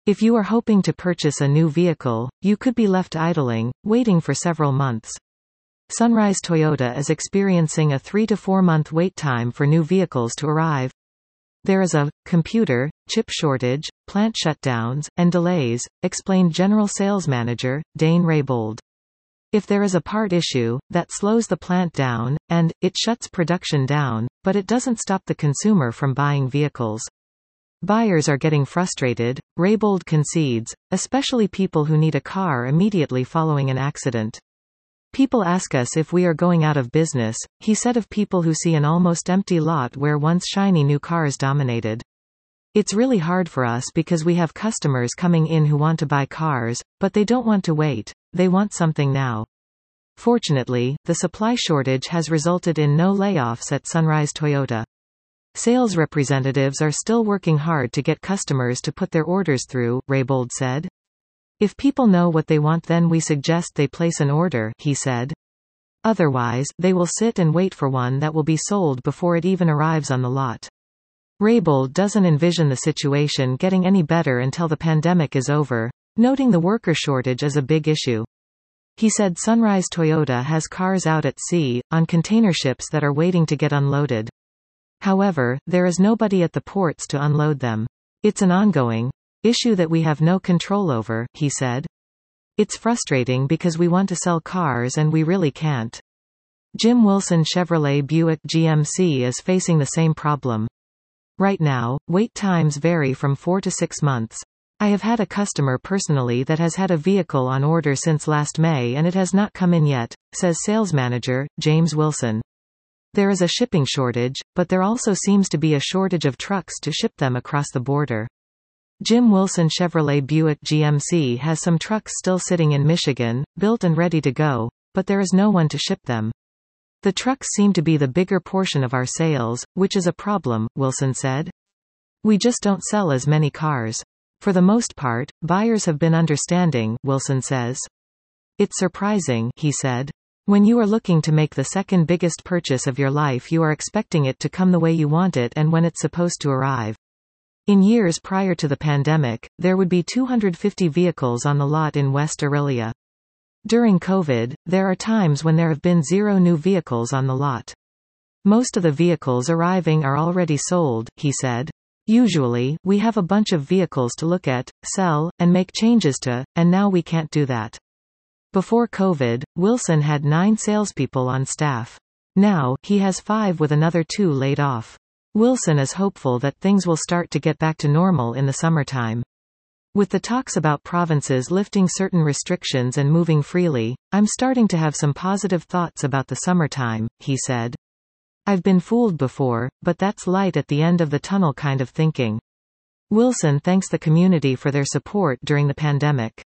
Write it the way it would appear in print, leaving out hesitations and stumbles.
If you are hoping to purchase a new vehicle, you could be left idling, waiting for several months. Sunrise Toyota is experiencing a 3 to 4 month wait time for new vehicles to arrive. There is a computer chip shortage, plant shutdowns, and delays, explained General Sales Manager, Dane Raybould. If there is a part issue, that slows the plant down, and it shuts production down, but it doesn't stop the consumer from buying vehicles. Buyers are getting frustrated, Raybould concedes, especially people who need a car immediately following an accident. People ask us if we are going out of business, he said of people who see an almost empty lot where once shiny new cars dominated. It's really hard for us because we have customers coming in who want to buy cars, but they don't want to wait, they want something now. Fortunately, the supply shortage has resulted in no layoffs at Sunrise Toyota. Sales representatives are still working hard to get customers to put their orders through, Raybould said. If people know what they want, then we suggest they place an order, he said. Otherwise, they will sit and wait for one that will be sold before it even arrives on the lot. Raybould doesn't envision the situation getting any better until the pandemic is over, noting the worker shortage is a big issue. He said Sunrise Toyota has cars out at sea, on container ships that are waiting to get unloaded. However, there is nobody at the ports to unload them. It's an ongoing issue that we have no control over, he said. It's frustrating because we want to sell cars and we really can't. Jim Wilson Chevrolet Buick GMC is facing the same problem. Right now, wait times vary from 4 to 6 months. I have had a customer personally that has had a vehicle on order since last May and it has not come in yet, says sales manager, James Wilson. There is a shipping shortage, but there also seems to be a shortage of trucks to ship them across the border. Jim Wilson Chevrolet Buick GMC has some trucks still sitting in Michigan, built and ready to go, but there is no one to ship them. The trucks seem to be the bigger portion of our sales, which is a problem, Wilson said. We just don't sell as many cars. For the most part, buyers have been understanding, Wilson says. It's surprising, he said. When you are looking to make the second biggest purchase of your life, you are expecting it to come the way you want it and when it's supposed to arrive. In years prior to the pandemic, there would be 250 vehicles on the lot in West Aurelia. During COVID, there are times when there have been 0 new vehicles on the lot. Most of the vehicles arriving are already sold, he said. Usually, we have a bunch of vehicles to look at, sell, and make changes to, and now we can't do that. Before COVID, Wilson had 9 salespeople on staff. Now, he has 5 with another 2 laid off. Wilson is hopeful that things will start to get back to normal in the summertime. With the talks about provinces lifting certain restrictions and moving freely, I'm starting to have some positive thoughts about the summertime, he said. I've been fooled before, but that's light at the end of the tunnel kind of thinking. Wilson thanks the community for their support during the pandemic.